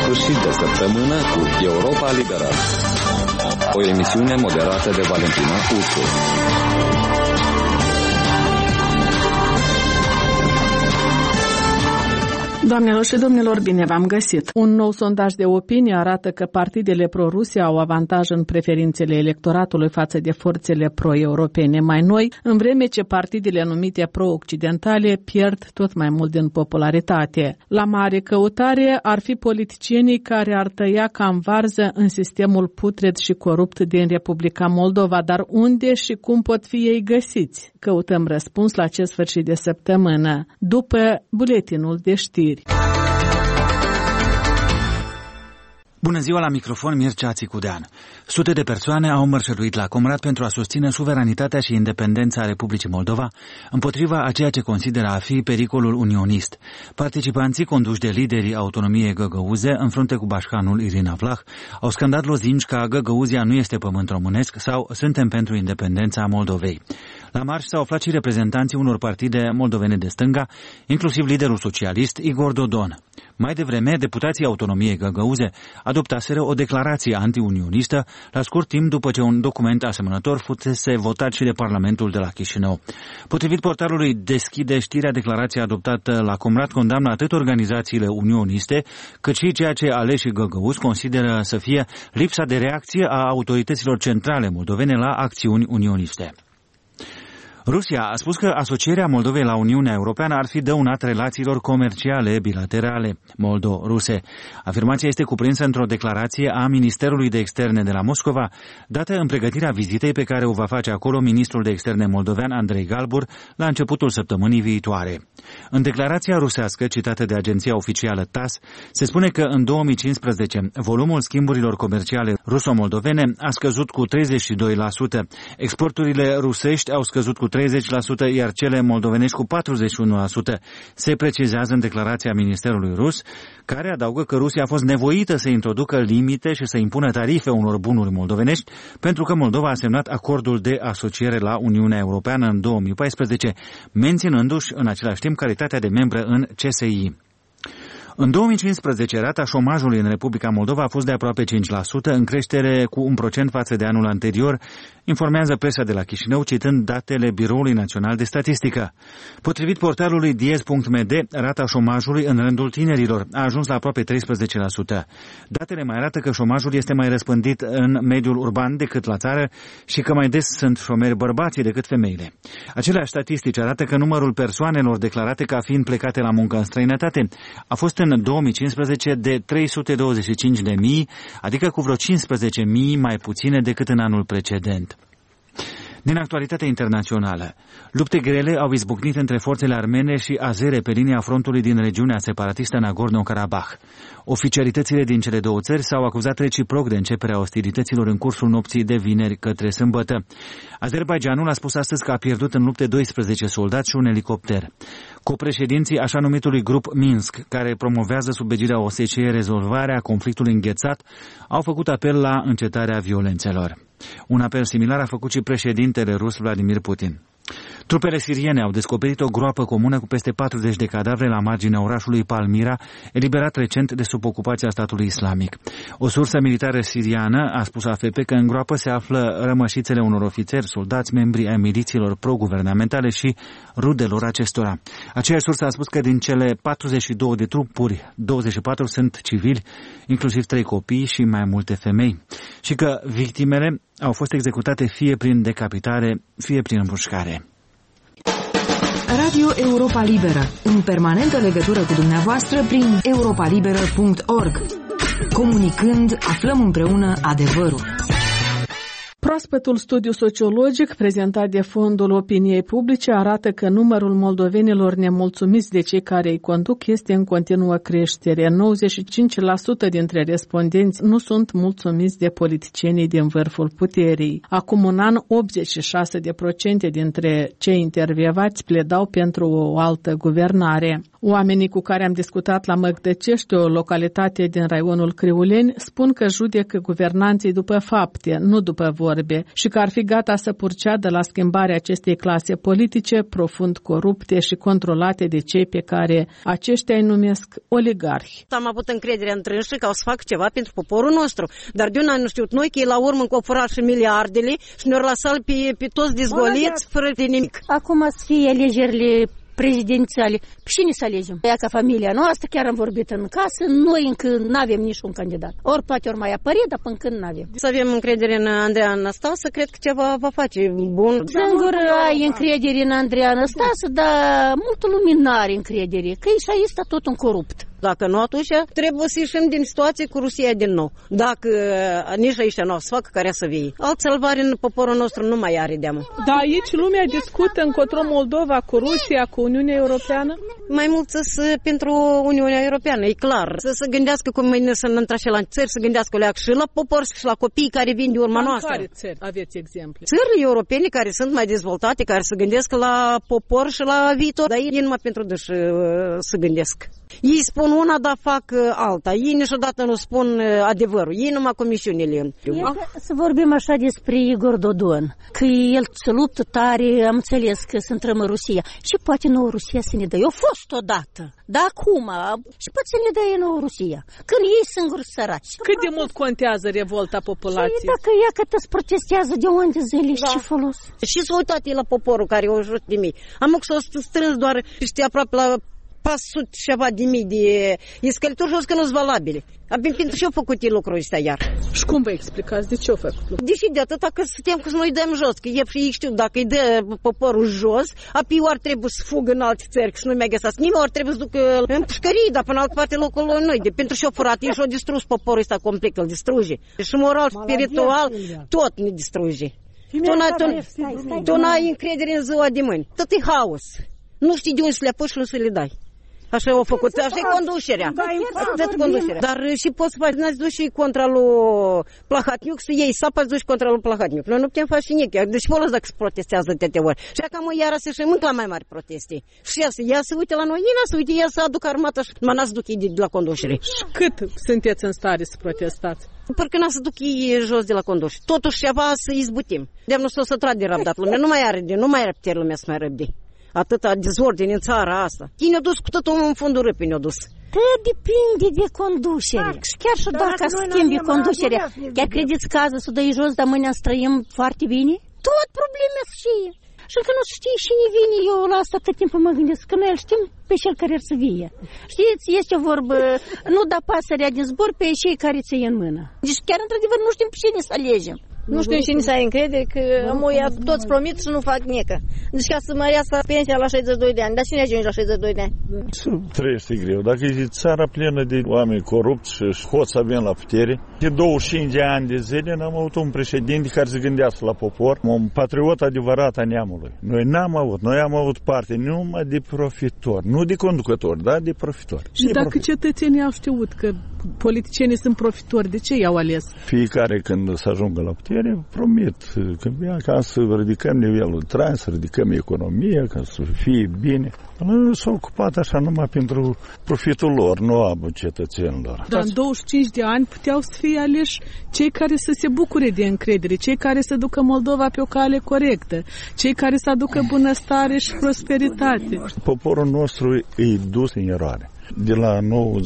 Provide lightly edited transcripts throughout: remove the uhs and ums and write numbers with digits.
sfârșit de săptămână cu Europa Liberă, o emisiune moderată de Valentina Ursu. Doamnelor și domnilor, bine v-am găsit. Un nou sondaj de opinie arată că partidele pro-Rusia au avantaj în preferințele electoratului față de forțele pro-europene mai noi, în vreme ce partidele numite pro-occidentale pierd tot mai mult din popularitate. La mare căutare ar fi politicienii care ar tăia ca în varză în sistemul putred și corupt din Republica Moldova, dar unde și cum pot fi ei găsiți? Căutăm răspuns la acest sfârșit de săptămână, după buletinul de știri. Bună ziua, la microfon Mircea Țicudean. Sute de persoane au mărșăluit la Comrat pentru a susține suveranitatea și independența Republicii Moldova împotriva a ceea ce consideră a fi pericolul unionist. Participanții, conduși de liderii autonomiei găgăuze, în frunte cu bașcanul Irina Vlah, au scandat lozinci ca Găgăuzia nu este pământ românesc sau suntem pentru independența Moldovei. La marș s-au aflat și reprezentanții unor partide moldovene de stânga, inclusiv liderul socialist Igor Dodon. Mai devreme, deputații autonomiei găgăuze adoptaseră o declarație antiunionistă la scurt timp după ce un document asemănător fusese votat și de Parlamentul de la Chișinău. Potrivit portalului Deschide Știrea, declarația adoptată la Comrat condamnă atât organizațiile unioniste, cât și ceea ce aleșii găgăuzi consideră să fie lipsa de reacție a autorităților centrale moldovene la acțiuni unioniste. Rusia a spus că asocierea Moldovei la Uniunea Europeană ar fi dăunat relațiilor comerciale bilaterale moldo-ruse. Afirmația este cuprinsă într-o declarație a Ministerului de Externe de la Moscova, dată în pregătirea vizitei pe care o va face acolo ministrul de externe moldovean Andrei Galbur la începutul săptămânii viitoare. În declarația rusească, citată de agenția oficială TASS, se spune că în 2015 volumul schimburilor comerciale ruso-moldovene a scăzut cu 32%, exporturile rusești au scăzut cu 30%, iar cele moldovenești cu 41%. Se precizează în declarația Ministerului rus, care adaugă că Rusia a fost nevoită să introducă limite și să impună tarife unor bunuri moldovenești, pentru că Moldova a semnat acordul de asociere la Uniunea Europeană în 2014, menținându-și în același timp calitatea de membră în CSI. În 2015, rata șomajului în Republica Moldova a fost de aproape 5%, în creștere cu 1% față de anul anterior, informează presa de la Chișinău, citând datele Biroului Național de Statistică. Potrivit portalului diez.md, rata șomajului în rândul tinerilor a ajuns la aproape 13%. Datele mai arată că șomajul este mai răspândit în mediul urban decât la țară și că mai des sunt șomeri bărbații decât femeile. Aceleași statistici arată că numărul persoanelor declarate ca fiind plecate la muncă în străinătate a fost în 2015 de 325.000, adică cu vreo 15.000 mai puține decât în anul precedent. Din actualitatea internațională, lupte grele au izbucnit între forțele armene și azere pe linia frontului din regiunea separatistă Nagorno-Karabakh. Oficialitățile din cele două țări s-au acuzat reciproc de începerea ostilităților în cursul nopții de vineri către sâmbătă. Azerbaidjanul a spus astăzi că a pierdut în lupte 12 soldați și un elicopter. Copreședinții așa numitului grup Minsk, care promovează sub egirea OSCE rezolvarea conflictului înghețat, au făcut apel la încetarea violențelor. Un apel similar a făcut și președintele rus Vladimir Putin. Trupele siriene au descoperit o groapă comună cu peste 40 de cadavre la marginea orașului Palmira, eliberat recent de sub ocupația statului islamic. O sursă militară siriană a spus AFP că în groapă se află rămășițele unor ofițeri, soldați, membri ai milițiilor pro-guvernamentale și rudelor acestora. Aceeași sursă a spus că din cele 42 de trupuri, 24 sunt civili, inclusiv 3 copii și mai multe femei, și că victimele au fost executate fie prin decapitare, fie prin împușcare. Radio Europa Liberă, în permanentă legătură cu dumneavoastră prin europalibera.org. Comunicând, aflăm împreună adevărul. Proaspătul studiu sociologic prezentat de Fondul Opiniei Publice arată că numărul moldovenilor nemulțumiți de cei care îi conduc este în continuă creștere. 95% dintre respondenți nu sunt mulțumiți de politicienii din vârful puterii. Acum un an, 86% dintre cei intervievați pledau pentru o altă guvernare. Oamenii cu care am discutat la Măgdăcești, o localitate din raionul Criuleni, spun că judecă guvernanții după fapte, nu după vorbe, și că ar fi gata să purceadă la schimbarea acestei clase politice profund corupte și controlate de cei pe care aceștia îi numesc oligarhi. Am avut încredere în trânși că o să fac ceva pentru poporul nostru, dar de un an nu știut noi că ei la urmă încă au furat și miliardele și ne-au lăsat pe toți dezgoliți fără de nimic. Acum să fie alegerile prezidențiale. Pe cine să alegem? Ea ca familia noastră, chiar am vorbit în casă, noi încă nu avem niciun candidat. Ori poate ori mai apăre, dar până când nu avem. Să avem încredere în Andreea Năstase, cred că ceva va face bun. Singur ai încredere în Andreea Năstase, dar multă lumină nu are încredere, că e și aici tot un corupt. Dacă nu, atunci trebuie să ieșim din situație cu Rusia din nou. Dacă nici aici nu o să facă care să vie. Alt salvare în poporul nostru nu mai are deamă. Da, aici lumea discută încotro Moldova cu Rusia, cu Uniunea Europeană? Mai mult pentru Uniunea Europeană, e clar. Să se gândească cum mâine să ne intre la țări, să gândească și la popor și la copii care vin de urma noastră. Care țări aveți exemple? Țările europene care sunt mai dezvoltate, care se gândesc la popor și la viitor, dar ei numai pentru dâși să gândesc. Ei spun una, dar fac alta. Ei niciodată nu spun adevărul. Ei numai comisiunile. Să vorbim așa despre Igor Dodon, că el se luptă tare, am înțeles că se întrămă Rusia. Și poate nouă Rusia să ne dă. Eu fost odată, dar acum, și poate să ne dă nouă Rusia. Când ei singuri săraci. Cât de mult contează revolta populației? Și dacă ea cât îți protestează de unde zile, da. Ce folos? Și s-au uitat la poporul care o jur de mii. Am că s-au strâns doar, știi, aproape la 400 ceva de mii de scălituri și o să că nu-s valabile. Abia pentru ce au făcut ei lucrul ăsta iar? Și cum vă explicați? De ce au făcut lucrul? Deși de atâta că suntem că să noi dăm jos, că ei știu, dacă îi dă poporul jos, apoi ori trebuie să fugă în alte țări și nu mai găsească nimeni, ori trebuie să ducă în pușcării, dar până altă parte locul noi. De pentru ce-au furat, ei și-au distrus poporul ăsta complet, îl distruge. Și moral, spiritual, tot ne distruge. Tu n-ai încredere în ziua de mâini. Tot e haos. Nu știi de unde să le apuci și nu să le dai. Așa au făcut, așa e conducerea. Dar și poți să faci, n-ați dus și contra lui Plahatniuc, să iei sapa, îți duci contra lui Plahatniuc. Noi nu putem face și nici. Deci folos dacă se protestează de te ori. Și acum iară se și mâncă la mai mari proteste. Și ea se uite la noi, ei n-a să uite, ea să aducă armata și mă n-a să duc ei de la conducere. Și cât sunteți în stare să protestați? Pentru că n-a să duc ei jos de la conducere. Totuși ceva să izbutim. De-am nu s-o să trag de răbdat lumea, nu mai are putere lumea să mai răbde. Atâta dezordine în țara asta. Ei ne-au dus cu totul în fundul râpii, ne-au dus. Depinde de conducere. Și chiar și dacă schimbi conducerea, chiar credeți că azi să dai jos, dar mâine străim foarte bine? Tot probleme și și încă nu știi cine vine. Eu la asta tot timpul mă gândesc că noi îl știm pe cel care ar să vie. Știți, este o vorbă, nu da pasărea din zbor pe cei care ți-i în mână. Deci chiar într-adevăr nu știm pe cine să alegem. Nu știu cine să ai încredere că amoia toți promit și nu fac niecă. Deci ca să mărească pensia la 62 de ani. Dar cine ajunge la 62 de ani? Să trăiești greu. Dacă e țara plină de oameni corupți și hoți avem la putere, de 25 de ani de zile n-am avut un președinte care se gândească la popor, un patriot adevărat a neamului. Noi n-am avut. Noi am avut parte numai de profitori. Nu de conducători, dar de profitori. Și dacă cetățenii au știut că politicienii sunt profitori, de ce i-au ales? Fiecare când să ajungă la putere, promit că ca să ridicăm nivelul de trai, să ridicăm economia, ca să fie bine. Nu s-au ocupat așa numai pentru profitul lor, nu a cetățenilor. Dar în 25 de ani puteau să fie aleși cei care să se bucure de încredere, cei care să ducă Moldova pe o cale corectă, cei care să aducă bunăstare și prosperitate. Poporul nostru e dus în eroare. De la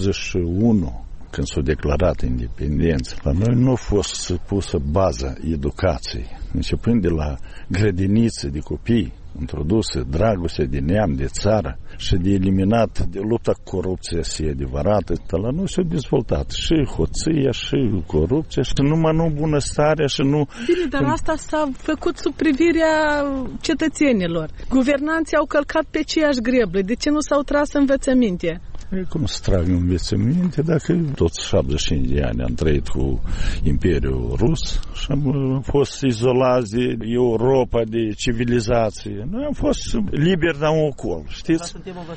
91, când s-a declarat independență, la noi nu a fost pusă baza educației, începând de la grădinițe de copii, introduse dragoste de neam, de țară și de eliminat de lupta cu corupția și adevărată. La noi s-a dezvoltat și hoția și corupția și numai nu bunăstarea și nu... Bine, dar asta s-a făcut sub privirea cetățenilor. Guvernanții au călcat pe aceeași greblă. De ce nu s-au tras învățăminte? E cum să trag învățăminte dacă toți 75 de ani am trăit cu Imperiul Rus și am fost izolați de Europa, de civilizație. Noi am fost liberi de un ocol, știți?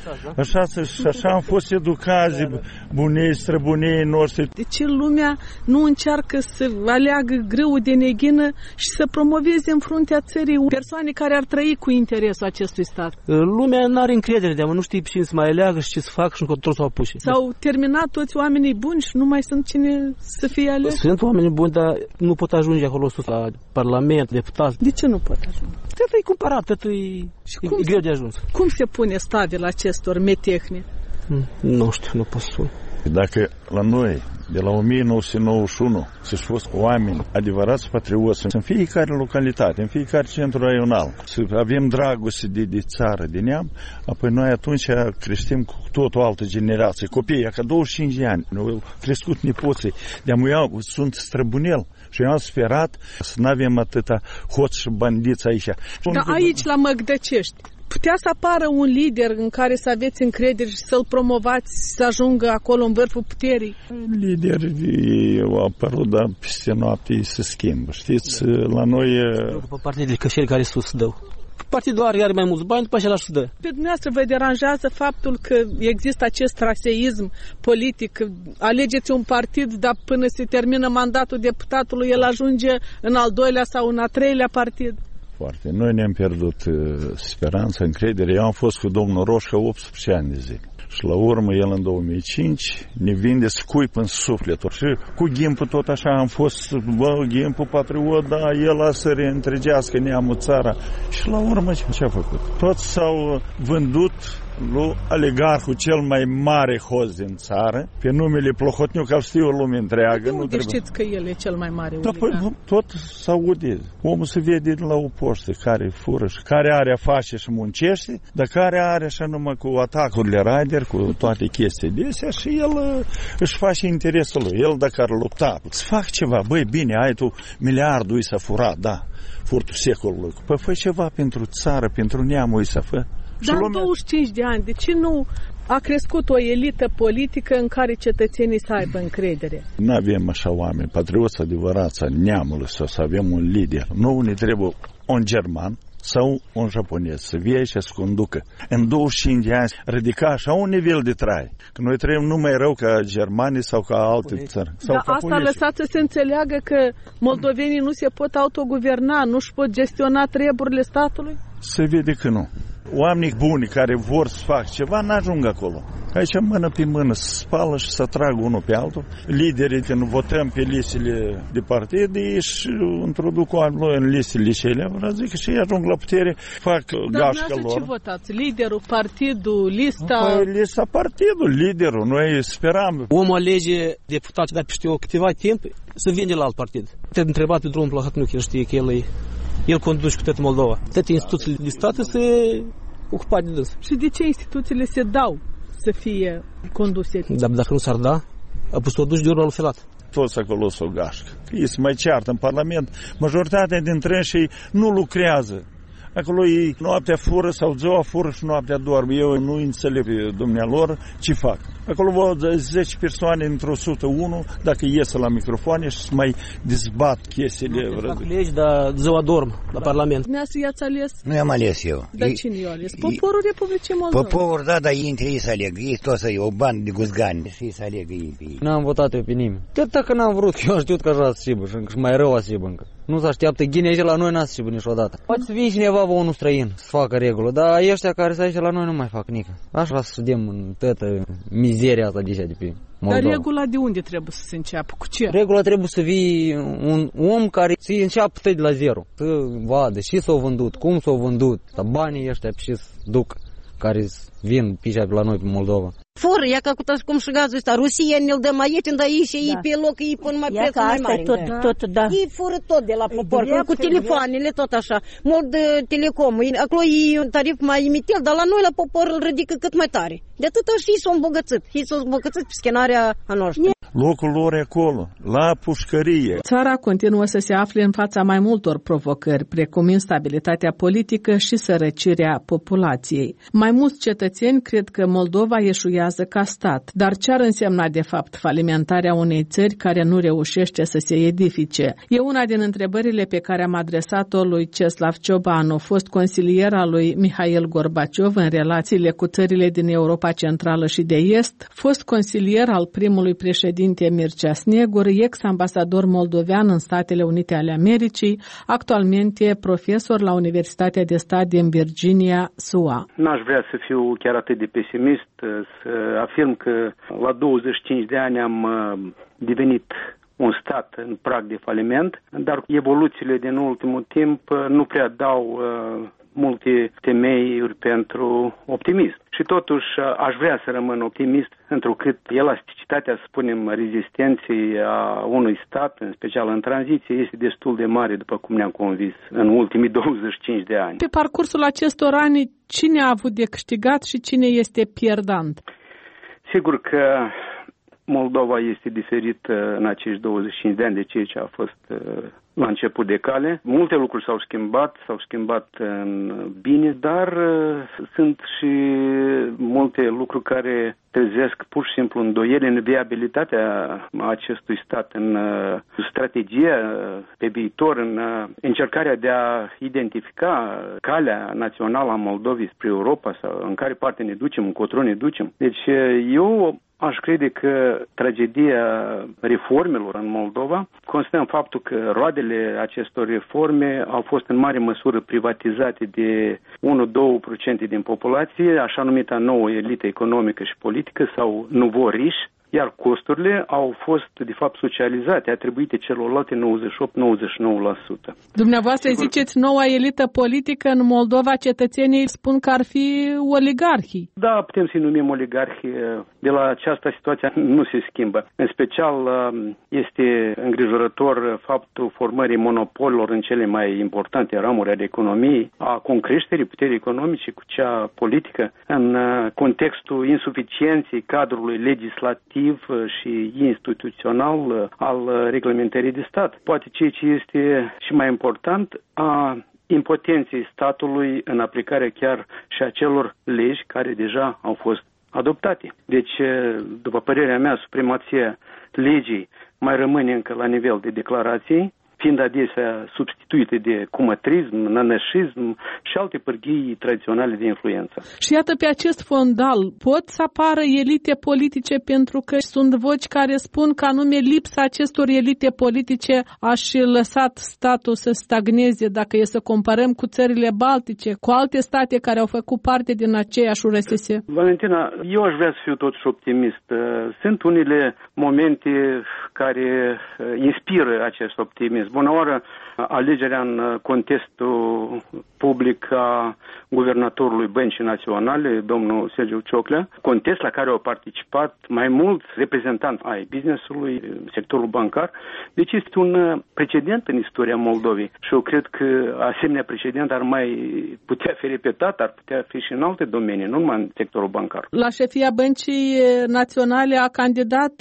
Așa am fost educați de bunei, străbunei noștri. De ce lumea nu încearcă să aleagă grâul de neghină și să promoveze în fruntea țării persoane care ar trăi cu interesul acestui stat? Lumea nu are încredere de-a, nu știe cine să mai aleagă și ce să facă și încotro s-au apuși. S-au terminat toți oamenii buni și nu mai sunt cine să fie ales? Sunt oameni buni, dar nu pot ajunge acolo sus la Parlament, deputați. De ce nu pot ajunge? Tot e cumpărat, tot e greu de ajuns. Cum se pune stabil acestor metehni? Nu știu, nu pot să spun. Dacă la noi, de la 1991, să-și fost oameni adevărați patrioți în fiecare localitate, în fiecare centru raional, să avem dragoste de țară, de neam, apoi noi atunci creștem cu tot o altă generație. Copiii, ca 25 de ani, au crescut nepoții, de-amuia sunt străbunel. Și eu am sperat să nu avem atâta hoți și bandiți aici. Dar aici, la Măgdăcești, putea să apară un lider în care să aveți încredere și să-l promovați, să ajungă acolo în vârful puterii? Liderii au apărut, dar peste noapte se schimbă. Știți, la noi... După partidele cășeri care sus dau. Partidul are mai mulți bani, după aceea dă. Pe dumneavoastră vă deranjează faptul că există acest traseism politic? Alegeți un partid, dar până se termină mandatul deputatului, el ajunge în al doilea sau în al treilea partid? Foarte. Noi ne-am pierdut speranța, încredere. Eu am fost cu domnul Roșca 18 ani de zile. Și la urmă, el în 2005 ne vinde scuip în sufletul. Și cu Ghimpul tot așa am fost, Ghimpul patriot, da, el a să reîntregească neamul țara. Și la urmă ce a făcut? Toți s-au vândut lui oligarhul cel mai mare hoț din țară, pe numele Plohotniuc, că știu o lume întreagă. Nu știți că el e cel mai mare oligarh? Păi, tot s-aude. Omul se vede la o poștă care fură și care are face și muncește, dar care are așa numai cu atacurile raider, cu toate chestiile de astea și el își face interesul lui. El dacă ar lupta, să fac ceva, băi, bine, ai tu miliardul s-a furat, da, furtul secolului. Păi fă ceva pentru țară, pentru neamul să fă. Dar 25 de ani, de ce nu a crescut o elită politică în care cetățenii să aibă încredere? Nu avem așa oameni, patrioți adevărați al neamului, să avem un lider. Nu ne trebuie un german sau un japonez să vie și să conducă. În 25 de ani ridica așa un nivel de trai. Că noi trăim numai rău ca germanii sau ca alte țări. Dar asta lăsat să se înțeleagă că moldovenii nu se pot autoguverna, nu își pot gestiona treburile statului? Se vede că nu. Oamenii buni care vor să facă ceva n-ajung acolo. Aici mână pe mână se spală și se trag unul pe altul. Liderii, când votăm pe listele de partide, și introduc oamenii în listele cele. Vreau zic și ei ajung la putere, fac gașca lor. Dar ce votați? Liderul, partidul, lista? Păi lista partidul, liderul. Noi speram. Omul alege deputații, dar peste câteva timp să vinde la alt partid. Te-am întrebat pe drumul Plahotniuc, el știe că el conduce cu toată Moldova. Toate instituțiile de stat se ocupa de dâns. Și de ce instituțiile se dau să fie conduse? Dar dacă nu s-ar da, a pus o duci de urmă lui Filat. Toți acolo s-o gașcă. Ei se mai ceartă în Parlament. Majoritatea dintre ei nu lucrează. Acolo ei noaptea fură sau ziua fură și noaptea dorm. Eu nu înțeleg dumnealor ce fac. Acolo văd 10 persoane într-o 101, dacă ies la microfoane și mai dezbat chestiile. Nu fac legi, dar ziua dorm la Parlament. Dumneavoastră i-ați ales? Nu i-am ales eu. Dar cine i-a ales? Poporul Republicii Moldova. Poporul, da, dar ei între ei să aleg. Ei toți să iau bani de guzgani și să alegă ei pe ei. N-am votat eu pe nimeni. Chiar dacă n-am vrut, eu am știut că așa se și mai rău se încă. Nu se așteaptă ghinezi la noi, n-a se niciodată. Poate să vine cineva, unul străin, să facă regulă, dar ăștia care sunt aici la noi nu mai fac nică. Așa să vedem în toată mizeria asta de pe Moldova. Dar regula de unde trebuie să se înceapă? Cu ce? Regula trebuie să vii un om care să înceapă de la zero. Să vadă și s-au vândut, cum s-au vândut, dar banii ăștia și duc, care vin pe la noi pe Moldova. Fură, ia ca cum și gazul ăsta, rusieni îl dă mai ieftin, dar ei și ei pe loc îi pun mai prețul mai mare. Da. Ei fură tot de la popor, cu telefoanele, tot așa. Mult de telecom, acolo e un tarif mai mitel, dar la noi la popor îl ridică cât mai tare. De atâta și ei s-au îmbogățit. Ei s-au îmbogățit pe scenarea a noastră. Locul lor e acolo, la pușcărie. Țara continuă să se afle în fața mai multor provocări, precum instabilitatea politică și sărăcirea populației. Mai mulți cetățeni cred că Moldova eșuează ca stat, dar ce ar însemna de fapt falimentarea unei țări care nu reușește să se edifice? E una din întrebările pe care am adresat-o lui Ceslav Ciobanu, fost consilier al lui Mihail Gorbaciov în relațiile cu țările din Europa Centrală și de Est, fost consilier al primului președinte Mircea Snegur, ex-ambasador moldovean în Statele Unite ale Americii, actualmente profesor la Universitatea de Stat din Virginia, SUA. N-aș vrea să fiu chiar atât de pesimist, să afirm că la 25 de ani am devenit un stat în prag de faliment, dar evoluțiile din ultimul timp nu prea dau multe temeiuri pentru optimism. Și totuși aș vrea să rămân optimist, întrucât elasticitatea, să spunem, rezistenței a unui stat, în special în tranziție, este destul de mare, după cum ne-am convins în ultimii 25 de ani. Pe parcursul acestor ani, cine a avut de câștigat și cine este pierdant? Sigur că Moldova este diferită în acești 25 de ani de ceea ce a fost la început de cale. Multe lucruri s-au schimbat în bine, dar sunt și multe lucruri care trezesc pur și simplu îndoieli în viabilitatea acestui stat, în strategia pe viitor, în încercarea de a identifica calea națională a Moldovei spre Europa, sau în care parte ne ducem, încotro ne ducem. Deci eu aș crede că tragedia reformelor în Moldova constă în faptul că roadele acestor reforme au fost în mare măsură privatizate de 1-2% din populație, așa numita nouă elită economică și politică sau nouveau-riche, iar costurile au fost, de fapt, socializate, atribuite celorlalte 98-99%. Dumneavoastră ziceți noua elită politică în Moldova, cetățenii spun că ar fi oligarhii. Da, putem să-i numim oligarhi. De la această situație nu se schimbă. În special este îngrijorător faptul formării monopolilor în cele mai importante ramuri ale economiei, a concreșterii puterii economice cu cea politică, în contextul insuficienței cadrului legislativ și instituțional al reglementării de stat. Poate ceea ce este și mai important, a impotenței statului în aplicarea chiar și a celor legi care deja au fost adoptate. Deci, după părerea mea, supremația legii mai rămâne încă la nivel de declarații, fiind adesea substituite de cumătrism, nănășism și alte pârghii tradiționale de influență. Și iată, pe acest fondal pot să apară elite politice, pentru că sunt voci care spun că anume lipsa acestor elite politice a și lăsat statul să stagneze, dacă e să comparăm cu țările baltice, cu alte state care au făcut parte din aceeași URSS. Valentina, eu aș vrea să fiu totuși optimist. Sunt unele momente care inspiră acest optimism. Bună oară, alegerea în contextul public a guvernatorului Băncii Naționale, domnul Sergiu Cioclea, contest la care au participat mai mulți reprezentanți ai business-ului, sectorul bancar. Deci este un precedent în istoria Moldovei și eu cred că asemenea precedent ar mai putea fi repetat, ar putea fi și în alte domenii, nu numai în sectorul bancar. La șefia Băncii Naționale a candidat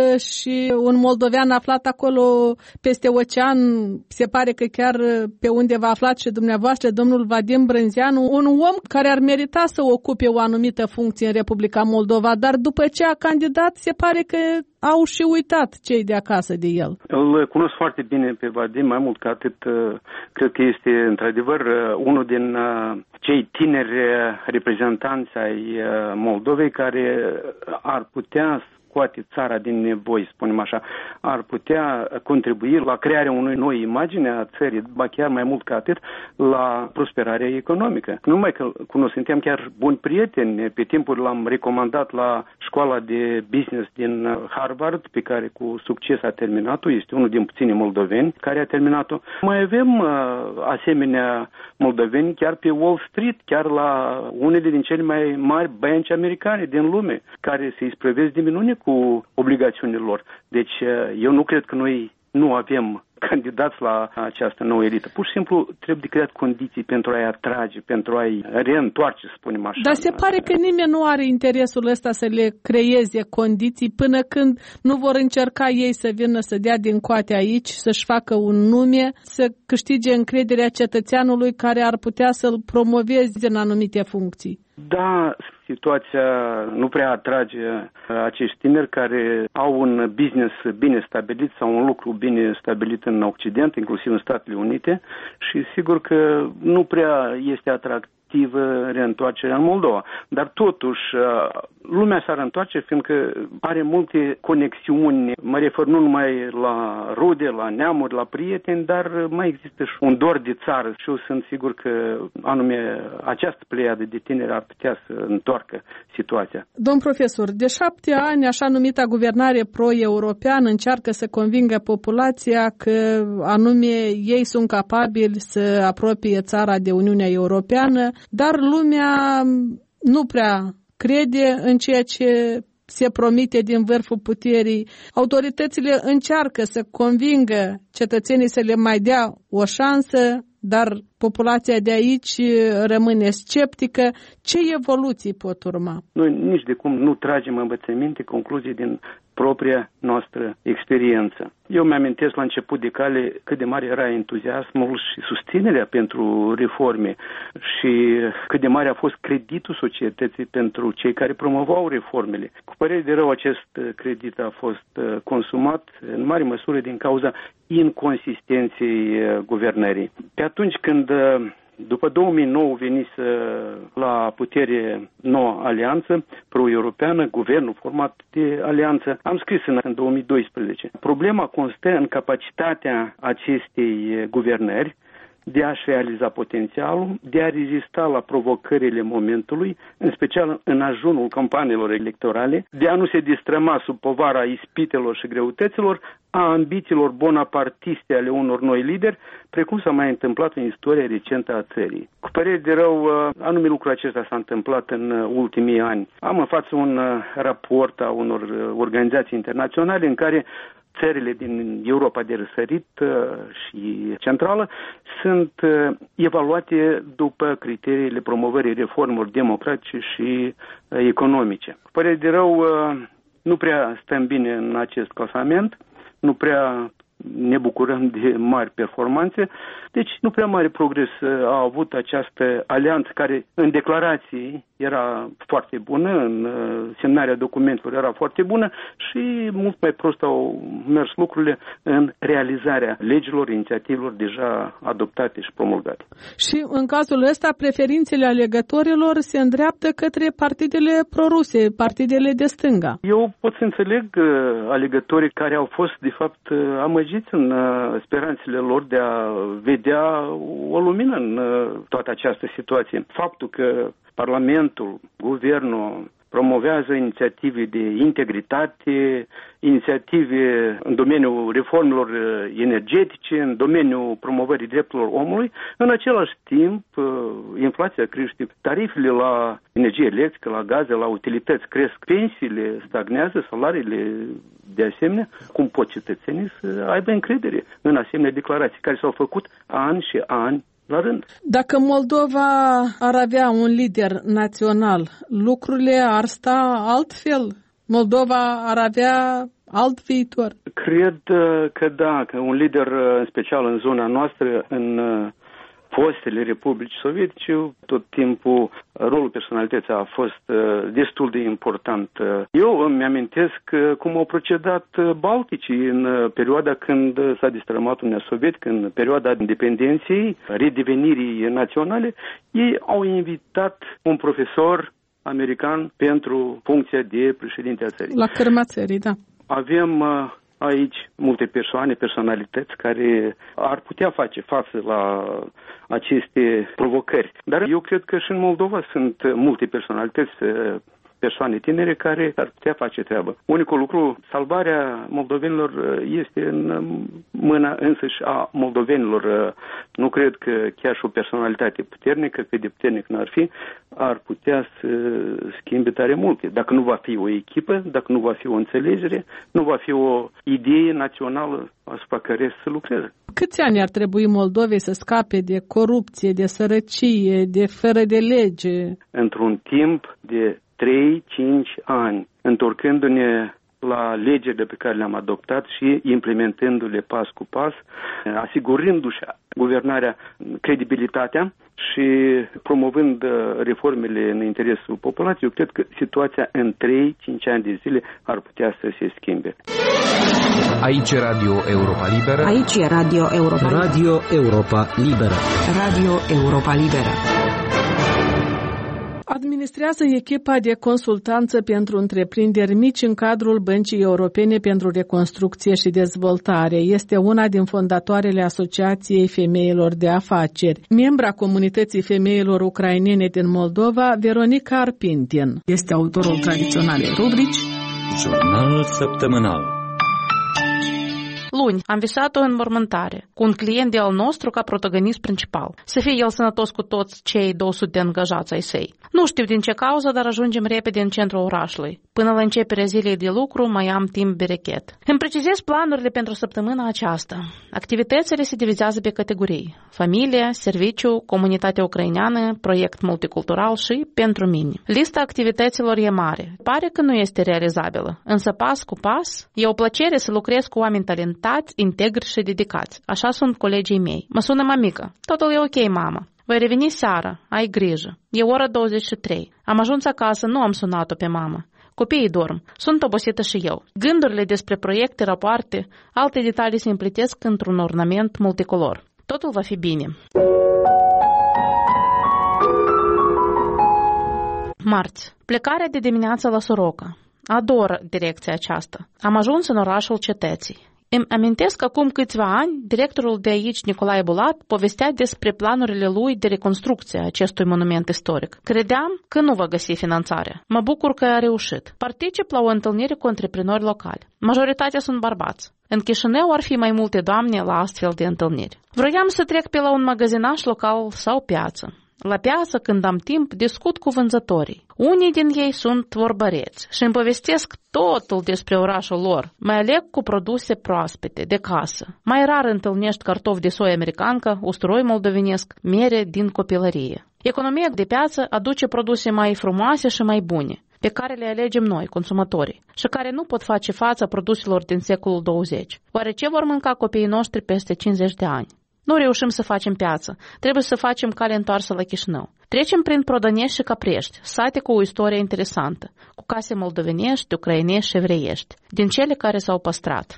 și un moldovean aflat acolo peste ocean, se pare că chiar pe undeva aflat și dumneavoastră, domnul Vadim Brânzeanu, un om care ar merita să ocupe o anumită funcție în Republica Moldova, dar după ce a candidat, se pare că au și uitat cei de acasă de el. Îl cunosc foarte bine pe Vadim, mai mult ca atât, cred că este într-adevăr unul din cei tineri reprezentanți ai Moldovei care ar putea scoate țara din nevoi, spunem așa, ar putea contribui la crearea unei noi imagini a țării, ba chiar mai mult ca atât, la prosperarea economică. Nu numai că suntem chiar buni prieteni, pe timpul l-am recomandat la școala de business din Harvard, pe care cu succes a terminat-o, este unul din puțini moldoveni care a terminat-o. Mai avem asemenea moldoveni chiar pe Wall Street, chiar la unele din cele mai mari bănci americane din lume, care se isprăvesc de minune cu obligațiunile lor. Deci eu nu cred că noi nu avem candidați la această nouă elită. Pur și simplu trebuie creat condiții pentru a-i atrage, pentru a-i reîntoarce, să spunem așa. Dar se pare că nimeni nu are interesul ăsta să le creeze condiții până când nu vor încerca ei să vină să dea din coate aici, să-și facă un nume, să câștige încrederea cetățeanului care ar putea să-l promoveze în anumite funcții. Da, situația nu prea atrage acești tineri care au un business bine stabilit sau un lucru bine stabilit în Occident, inclusiv în Statele Unite, și sigur că nu prea este atractivă reîntoarcerea în Moldova. Dar totuși, lumea s-ar întoarce fiindcă are multe conexiuni, mă refer nu numai la rude, la neamuri, la prieteni, dar mai există și un dor de țară și eu sunt sigur că anume această pleiadă de tineri ar putea să întoarcă situația. Domn profesor, de 7 ani, așa numita guvernare pro-europeană încearcă să convingă populația că anume ei sunt capabili să apropie țara de Uniunea Europeană, dar lumea nu prea crede în ceea ce se promite din vârful puterii. Autoritățile încearcă să convingă cetățenii să le mai dea o șansă, dar populația de aici rămâne sceptică. Ce evoluții pot urma? Noi nici de cum nu tragem învățăminte, concluzii din propria noastră experiență. Eu mi-amintesc la început de cale cât de mare era entuziasmul și susținerea pentru reforme și cât de mare a fost creditul societății pentru cei care promovau reformele. Cu părere de rău, acest credit a fost consumat în mare măsură din cauza inconsistenței guvernării. Pe atunci când după 2009 venise la putere noua alianță pro-europeană, guvernul format de alianță. Am scris în 2012. Problema constă în capacitatea acestei guvernări de a-și realiza potențialul, de a rezista la provocările momentului, în special în ajunul campaniilor electorale, de a nu se distrăma sub povara ispitelor și greutăților, a ambițiilor bonapartiste ale unor noi lideri, precum s-a mai întâmplat în istoria recentă a țării. Cu părere de rău, anume lucrul acesta s-a întâmplat în ultimii ani. Am în față un raport a unor organizații internaționale în care țările din Europa de răsărit și centrală sunt evaluate după criteriile promovării reformelor democratice și economice. Cu părere de rău, nu prea stăm bine în acest clasament, nu prea ne bucurăm de mari performanțe, deci nu prea mare progres a avut această alianță care în declarații era foarte bună, în semnarea documentelor era foarte bună și mult mai prost au mers lucrurile în realizarea legilor, inițiativelor deja adoptate și promulgate. Și în cazul ăsta, preferințele alegătorilor se îndreaptă către partidele proruse, partidele de stânga. Eu pot să înțeleg alegătorii care au fost, de fapt, amăgiți în speranțele lor de a vedea o lumină în toată această situație. Faptul că Parlamentul, Guvernul promovează inițiative de integritate, inițiative în domeniul reformelor energetice, în domeniul promovării drepturilor omului. În același timp, inflația crește, tarifele la energie electrică, la gaze, la utilități cresc, pensiile stagnează, salariile de asemenea. Cum pot cetățenii să aibă încredere în asemenea declarații care s-au făcut ani și ani la rând? Dacă Moldova ar avea un lider național, lucrurile ar sta altfel? Moldova ar avea alt viitor? Cred că da, că un lider, în special în zona noastră, în fostele republici sovietice, tot timpul rolul personalității a fost destul de important. Eu îmi amintesc cum au procedat balticii în perioada când s-a destrămat Uniunea Sovietică, în perioada independenței, redevenirii naționale. Ei au invitat un profesor american pentru funcția de președinte a țării. La cârma țării, da. Avem aici multe persoane, personalități care ar putea face față la aceste provocări. Dar eu cred că și în Moldova sunt multe personalități persoane tinere care ar putea face treabă. Unicul lucru, salvarea moldovenilor este în mâna însăși a moldovenilor. Nu cred că chiar și o personalitate puternică, cât de puternic n-ar fi, ar putea să schimbe tare multe. Dacă nu va fi o echipă, dacă nu va fi o înțelegere, nu va fi o idee națională asupra care să lucreze. Câți ani ar trebui Moldovei să scape de corupție, de sărăcie, de fără de lege? Într-un timp de 3-5 ani, întorcându-ne la legile pe care le-am adoptat și implementându-le pas cu pas, asigurându-și guvernarea credibilitatea și promovând reformele în interesul populației, eu cred că situația în 3-5 ani de zile ar putea să se schimbe. Aici e Radio Europa Liberă. Aici e Radio Europa Liberă. Radio Europa Liberă. Radio Europa Liberă. Administrează echipa de consultanță pentru întreprinderi mici în cadrul Băncii Europene pentru Reconstrucție și Dezvoltare. Este una din fondatoarele Asociației Femeilor de Afaceri. Membra comunității femeilor ucrainene din Moldova, Veronica Arpintin. Este autorul tradiționalei rubrici Jurnalul săptămânal. Luni am visat o înmormântare cu un client de al nostru ca protagonist principal. Să fie el sănătos cu toți cei 200 de angajați ai săi. Nu știu din ce cauză, dar ajungem repede în centrul orașului. Până la începerea zilei de lucru mai am timp berechet. Îmi precizez planurile pentru săptămâna aceasta. Activitățile se divizează pe categorii: familie, serviciu, comunitatea ucraineană, proiect multicultural și pentru mine. Lista activităților e mare. Pare că nu este realizabilă, însă pas cu pas e o plăcere să lucrez cu oameni talentați, integri și dedicați. Așa sunt colegii mei. Mă sună mamică. Totul e ok, mamă. Voi reveni seara, ai grijă. E ora 23. Am ajuns acasă, nu am sunat-o pe mamă. Copiii dorm. Sunt obosită și eu. Gândurile despre proiecte, rapoarte, alte detalii se împlitesc într-un ornament multicolor. Totul va fi bine. Marți. Plecarea de dimineață la Soroca. Ador direcția aceasta. Am ajuns în orașul cetății. Îmi amintesc că acum câțiva ani, directorul de aici, Nicolae Bulat, povestea despre planurile lui de reconstrucție a acestui monument istoric. Credeam că nu va găsi finanțarea. Mă bucur că a reușit. Particip la o întâlnire cu antreprenori locali. Majoritatea sunt bărbați. În Chișinău ar fi mai multe doamne la astfel de întâlniri. Vroiam să trec pe la un magazinaș local sau piață. La piață, când am timp, discut cu vânzătorii. Unii din ei sunt vorbăreți și îmi povestesc totul despre orașul lor. Mai aleg cu produse proaspete, de casă. Mai rar întâlnești cartofi de soie americancă, usturoi moldovenesc, mere din copilărie. Economia de piață aduce produse mai frumoase și mai bune, pe care le alegem noi, consumatorii, și care nu pot face față produselor din secolul 20. Oare ce vor mânca copiii noștri peste 50 de ani? Nu reușim să facem piață. Trebuie să facem cale întoarsă la Chișinău. Trecem prin Prodănești și Caprești, sate cu o istorie interesantă, cu case moldovenești, ucrainești și evreiești, din cele care s-au păstrat.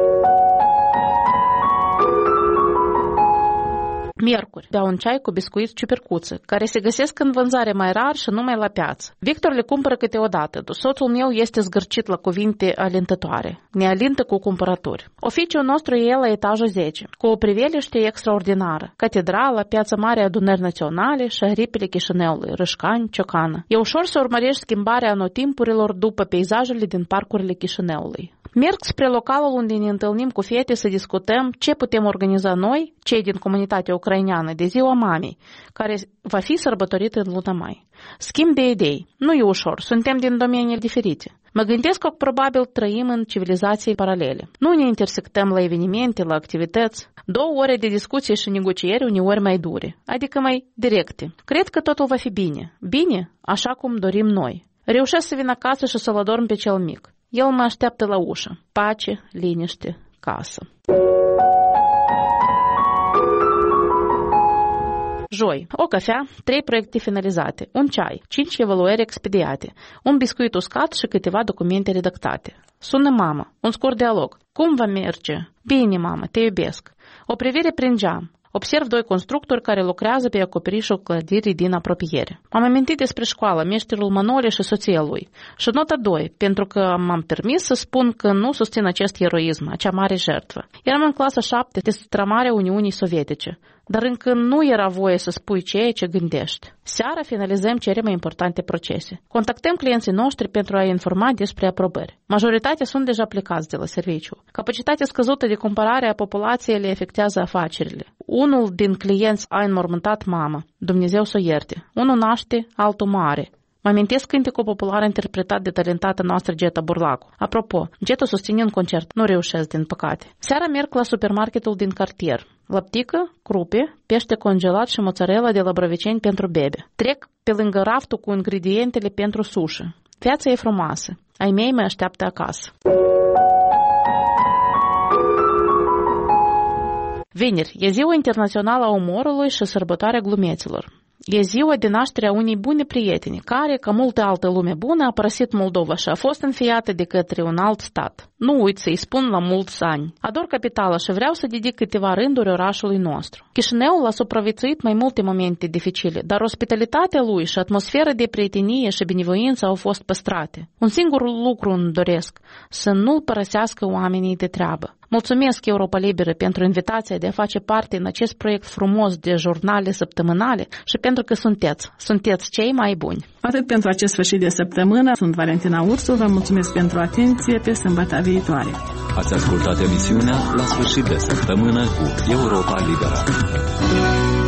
Miercuri, beau un ceai cu biscuiți ciupercuță, care se găsesc în vânzare mai rar și numai la piață. Victor le cumpără câteodată. Soțul meu este zgârcit la cuvinte alintătoare. Ne alintă cu cumpărături. Oficiul nostru e la etajul 10, cu o priveliște extraordinară. Catedrala, Piața Mare, Adunări Naționale și aripile Chișinăului, Râșcani, Ciocană. E ușor să urmărești schimbarea anotimpurilor după peisajele din parcurile Chișinăului. Merg spre localul unde ne întâlnim cu fete să discutăm ce putem organiza noi, cei din comunitatea ucraineană, de Ziua Mamei, care va fi sărbătorită în luna mai. Schimb de idei. Nu e ușor, suntem din domenii diferite. Mă gândesc că probabil trăim în civilizații paralele. Nu ne intersectăm la evenimente, la activități. 2 ore de discuție și negocieri uneori mai dure, adică mai directe. Cred că totul va fi bine. Bine, așa cum dorim noi. Reușesc să vin acasă și să-l adorm pe cel mic. El mă așteaptă la ușă. Pace, liniște, casă. Joi, o cafea, 3 proiecte finalizate, un ceai, 5 evaluări expediate, un biscuit uscat și câteva documente redactate. Sună mama, un scurt dialog. Cum va merge? Bine, mamă, te iubesc. O privire prin geam. Observ 2 constructori care lucrează pe acoperișul clădirii din apropiere. M-am amintit despre școală, meșterul Manole și soția lui. Și nota 2, pentru că m-am permis să spun că nu susțin acest eroism, acea mare jertfă. Eram în clasa 7 de sutramarea Uniunii Sovietice, dar încă nu era voie să spui ceea ce gândești. Seara finalizăm cele mai importante procese. Contactăm clienții noștri pentru a informa despre aprobări. Majoritatea sunt deja plecați de la serviciu. Capacitatea scăzută de cumpărare a populației le afectează afacerile. Unul din clienți a înmormântat mama, Dumnezeu să o ierte. Unul naște, altul mare. Mă amintesc cântecul popular interpretat de talentata noastră Geta Burlacu. Apropo, Geta susține un concert, nu reușesc din păcate. Seara merg la supermarketul din cartier. Lăptică, crupe, pește congelat și mozzarella de la Brăviceni pentru bebe. Trec pe lângă raftul cu ingredientele pentru sushi. Viața e frumoasă. Ai mei mă așteaptă acasă. Vineri, e ziua internațională a umorului și sărbătoarea glumeților. E ziua de naștere a unei bune prieteni, care, ca multă altă lume bună, a părăsit Moldova și a fost înfiată de către un alt stat. Nu uit să-i spun la mulți ani. Ador capitala și vreau să dedic câteva rânduri orașului nostru. Chișinăul a supraviețuit mai multe momente dificile, dar ospitalitatea lui și atmosfera de prietenie și binevoință au fost păstrate. Un singur lucru îmi doresc, să nu-l părăsească oamenii de treabă. Mulțumesc Europa Liberă pentru invitația de a face parte în acest proiect frumos de jurnale săptămânale și pentru că sunteți cei mai buni. Atât pentru acest sfârșit de săptămână. Sunt Valentina Ursu, vă mulțumesc pentru atenție, pe sâmbătă viitoare. Ați ascultat emisiunea La sfârșit de săptămână cu Europa Liberă.